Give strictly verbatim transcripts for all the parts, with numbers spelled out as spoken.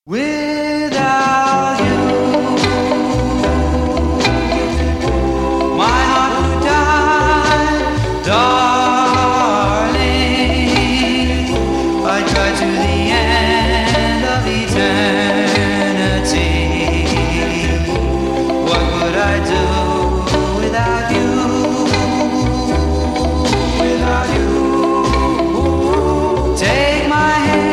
Without you, my heart would die, darling. I try to the end of eternity. What would I do without you? Without you, take my hand.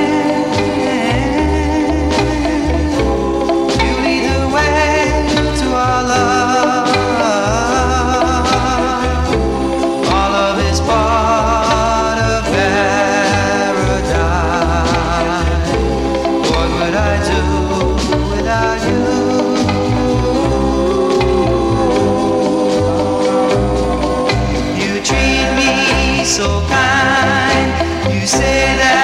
So kind, you say that